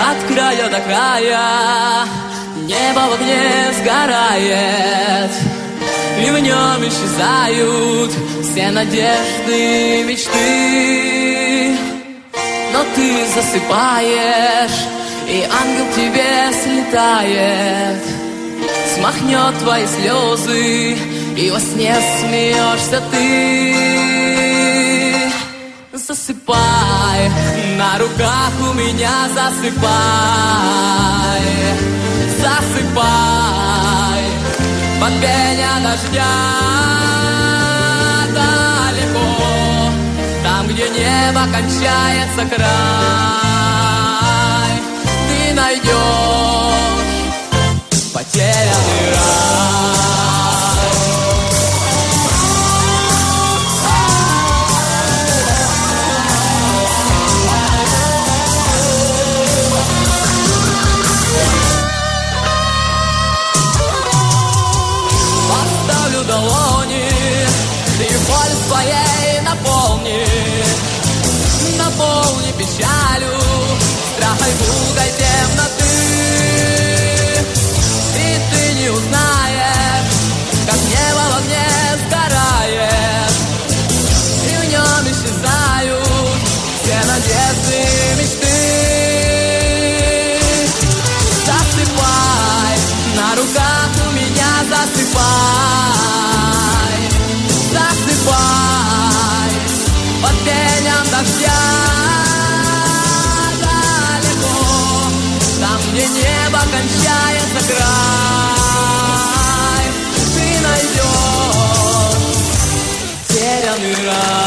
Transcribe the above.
от края до края. Небо в огне сгорает, и в нем исчезают все надежды, мечты. Но ты засыпаешь, и ангел к тебе слетает, смахнет твои слезы, и во сне смеешься ты. Засыпай, на руках у меня засыпай. Засыпай, под пение дождя. Далеко, там, где небо кончается край, ты найдешь потерянный рай. Долони, ты боль своей наполни, наполни печалью, страхом, пугой темноты. И ты не узнаешь, как небо в огне сгорает, и в нем исчезают все надежды, мечты. Засыпай, на руках у меня засыпай. Засыпай, под пением дождя. Далеко, там, где небо кончается край, ты найдешь потерянный рай.